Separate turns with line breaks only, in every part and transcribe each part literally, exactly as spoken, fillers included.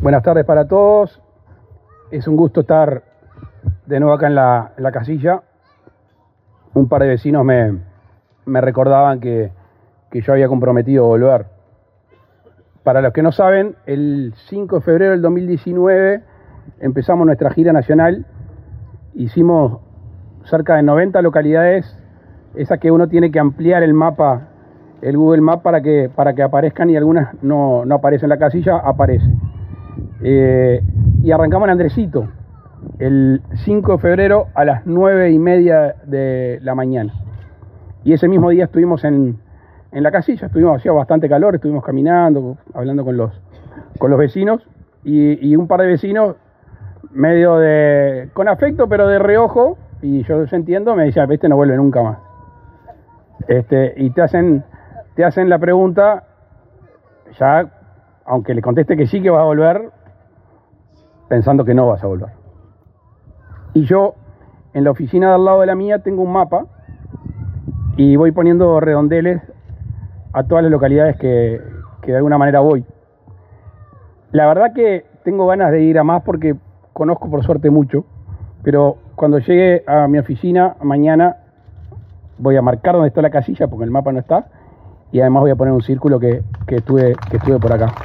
Buenas tardes para todos. Es un gusto estar de nuevo acá en la, en la casilla. Un par de vecinos me, me recordaban que, que yo había comprometido volver. Para los que no saben, el cinco de febrero del dos mil diecinueve empezamos nuestra gira nacional. Hicimos cerca de noventa localidades, esas que uno tiene que ampliar el mapa, el Google Maps, para que, para que aparezcan, y algunas no, no aparecen en la casilla, aparece. Eh, y arrancamos en Andresito, el cinco de febrero a las nueve y media de la mañana. Y ese mismo día estuvimos en, en la casilla, estuvimos, hacía bastante calor, estuvimos caminando, hablando con los, con los vecinos, y, y un par de vecinos, medio de, con afecto, pero de reojo, y yo los entiendo, me decían: este no vuelve nunca más. Este, y te hacen, te hacen la pregunta, ya, aunque le conteste que sí que vas a volver, pensando que no vas a volver. Y yo, en la oficina de al lado de la mía, tengo un mapa y voy poniendo redondeles a todas las localidades que, que de alguna manera voy. La verdad que tengo ganas de ir a más porque conozco por suerte mucho, pero cuando llegue a mi oficina mañana voy a marcar dónde está la casilla, porque el mapa no está, y además voy a poner un círculo que, que, estuve, que estuve por acá.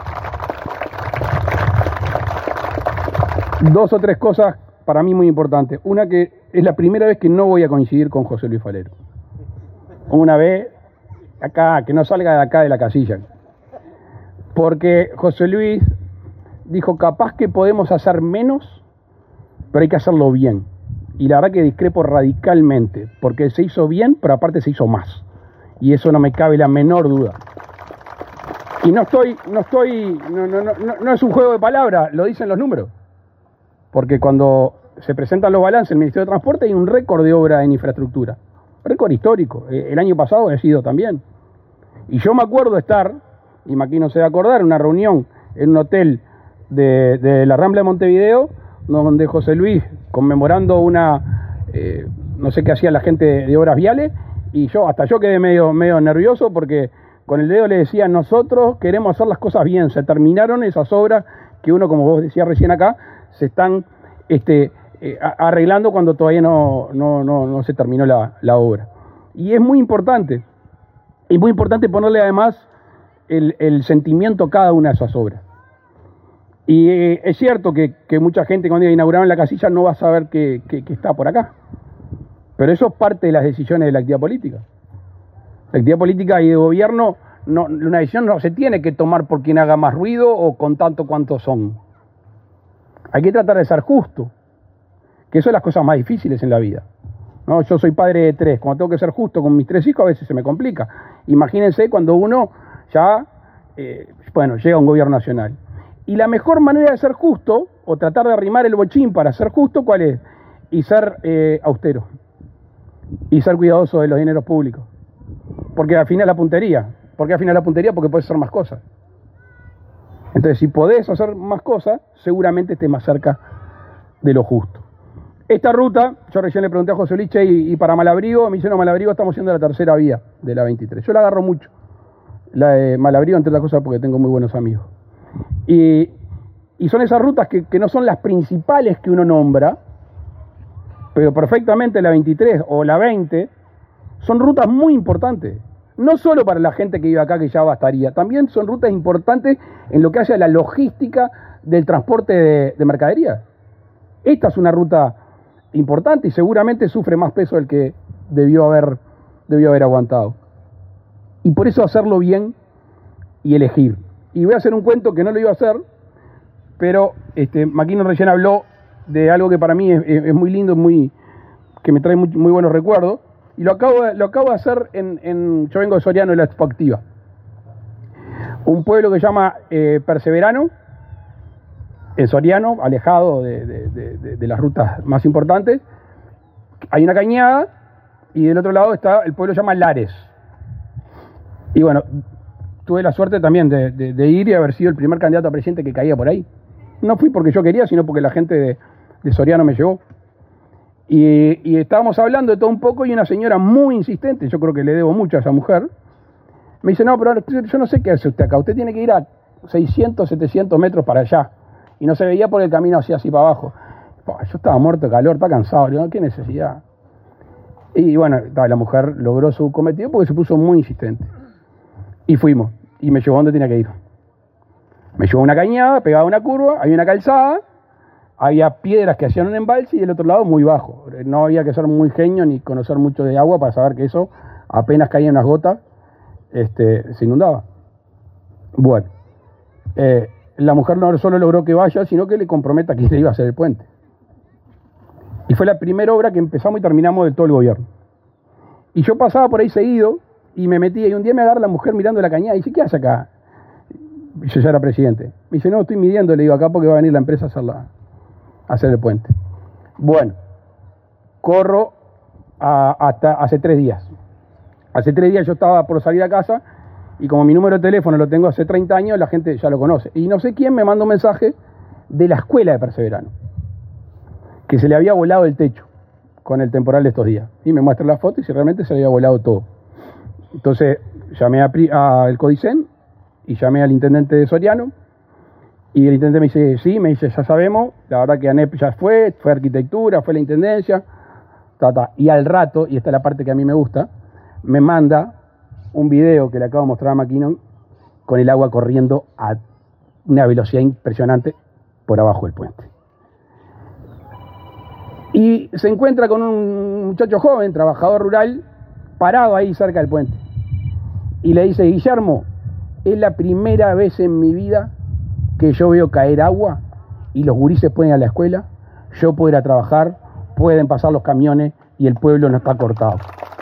Dos o tres cosas para mí muy importantes. Una, que es la primera vez que no voy a coincidir con José Luis Falero. Una vez, acá, que no salga de acá de la casilla. Porque José Luis dijo: capaz que podemos hacer menos, pero hay que hacerlo bien. Y la verdad que discrepo radicalmente, porque se hizo bien, pero aparte se hizo más. Y eso no me cabe la menor duda. Y no estoy, no estoy, no, no, no, no es un juego de palabras, lo dicen los números. Porque cuando se presentan los balances en el Ministerio de Transporte hay un récord de obra en infraestructura. Récord histórico. El año pasado ha sido también. Y yo me acuerdo estar, y Maqui no se va a acordar, en una reunión en un hotel de, de la Rambla de Montevideo, donde José Luis, conmemorando una, eh, no sé qué hacía la gente de obras viales, y yo, hasta yo quedé medio, medio nervioso, porque con el dedo le decía: nosotros queremos hacer las cosas bien. Se terminaron esas obras que uno, como vos decías recién acá, se están este, eh, arreglando cuando todavía no, no, no, no se terminó la, la obra. Y es muy importante, y muy importante ponerle además el, el sentimiento a cada una de esas obras. Y eh, es cierto que, que mucha gente cuando inauguraron la casilla no va a saber que, que, que está por acá. Pero eso es parte de las decisiones de la actividad política. La actividad política y de gobierno, no, una decisión no se tiene que tomar por quien haga más ruido o con tanto cuantos son. Hay que tratar de ser justo, que eso es las cosas más difíciles en la vida, ¿no? Yo soy padre de tres, cuando tengo que ser justo con mis tres hijos a veces se me complica. Imagínense cuando uno ya, eh, bueno, llega a un gobierno nacional. Y la mejor manera de ser justo, o tratar de arrimar el bochín para ser justo, ¿cuál es? Y ser eh, austero, y ser cuidadoso de los dineros públicos. Porque al final la puntería, porque al final la puntería porque puedes hacer más cosas. Entonces, si podés hacer más cosas, seguramente estés más cerca de lo justo. Esta ruta, yo recién le pregunté a José Luis, y, y para Malabrigo, me dice: no, Malabrigo estamos haciendo la tercera vía de la veintitrés. Yo la agarro mucho, la de Malabrigo, entre otras cosas porque tengo muy buenos amigos. Y, y son esas rutas que, que no son las principales que uno nombra, pero perfectamente la veintitrés o la veinte son rutas muy importantes. No solo para la gente que vive acá, que ya bastaría, también son rutas importantes en lo que hace a la logística del transporte de, de mercadería. Esta es una ruta importante y seguramente sufre más peso del que debió haber, debió haber aguantado. Y por eso hacerlo bien y elegir. Y voy a hacer un cuento que no lo iba a hacer, pero este, Maquino recién habló de algo que para mí es, es, es muy lindo, muy, que me trae muy, muy buenos recuerdos. Y lo acabo, de, lo acabo de hacer en, en... Yo vengo de Soriano, de la Expo Activa. Un pueblo que se llama eh, Perseverano, en Soriano, alejado de, de, de, de las rutas más importantes. Hay una cañada y del otro lado está el pueblo que se llama Lares. Y bueno, tuve la suerte también de, de, de ir y haber sido el primer candidato a presidente que caía por ahí. No fui porque yo quería, sino porque la gente de, de Soriano me llevó. Y, y estábamos hablando de todo un poco y una señora muy insistente, yo creo que le debo mucho a esa mujer, me dice: no, pero yo no sé qué hace usted acá, usted tiene que ir a seiscientos, setecientos metros para allá. y no se veía por el camino hacia así para abajo. Yo estaba muerto de calor, estaba cansado, digo, ¿qué necesidad? Y bueno, la mujer logró su cometido porque se puso muy insistente. Y fuimos, y me llevó donde tenía que ir. Me llevó a una cañada, pegaba una curva, había una calzada, había piedras que hacían un embalse y del otro lado muy bajo. No había que ser muy genio ni conocer mucho de agua para saber que eso, apenas caían unas gotas, este, se inundaba. Bueno, eh, la mujer no solo logró que vaya, sino que le comprometa que le iba a hacer el puente. Y fue la primera obra que empezamos y terminamos de todo el gobierno. Y yo pasaba por ahí seguido y me metía, y un día me agarra la mujer mirando la cañada y dice, ¿qué hace acá? Y yo ya era presidente. Me dice, no, estoy midiendo, le digo, acá porque va a venir la empresa a, hacerla, a hacer el puente. Bueno, corro a, hasta hace tres días. Hace tres días yo estaba por salir a casa y como mi número de teléfono lo tengo hace treinta años, la gente ya lo conoce. Y no sé quién me mandó un mensaje de la escuela de Perseverano, que se le había volado el techo con el temporal de estos días. Y me muestra la foto y si realmente se le había volado todo. Entonces llamé al Codicen y llamé al intendente de Soriano. Y el intendente me dice, sí, me dice, ya sabemos, la verdad que ANEP ya fue, fue arquitectura, fue la intendencia, ta, ta. Y al rato, y esta es la parte que a mí me gusta, me manda un video que le acabo de mostrar a McKinnon con el agua corriendo a una velocidad impresionante por abajo del puente. Y se encuentra con un muchacho joven, trabajador rural, parado ahí cerca del puente. Y le dice, Guillermo, es la primera vez en mi vida que yo veo caer agua y los gurises pueden ir a la escuela, yo puedo ir a trabajar, pueden pasar los camiones y el pueblo no está cortado.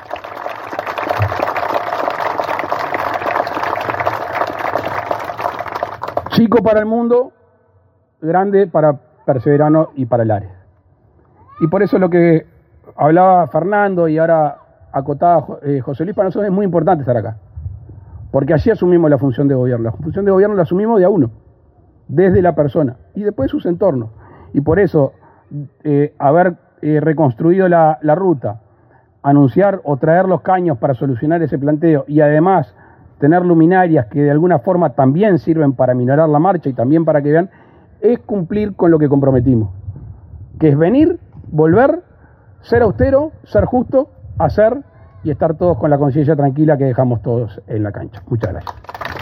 Chico para el mundo, grande para Perseverano y para el área. Y por eso lo que hablaba Fernando y ahora acotaba eh, José Luis, para nosotros es muy importante estar acá. Porque allí asumimos la función de gobierno. La función de gobierno la asumimos de a uno, desde la persona y después sus entornos. Y por eso eh, haber eh, reconstruido la, la ruta, anunciar o traer los caños para solucionar ese planteo y además tener luminarias que de alguna forma también sirven para minorar la marcha y también para que vean, es cumplir con lo que comprometimos, que es venir, volver, ser austero, ser justo, hacer y estar todos con la conciencia tranquila que dejamos todos en la cancha. Muchas gracias.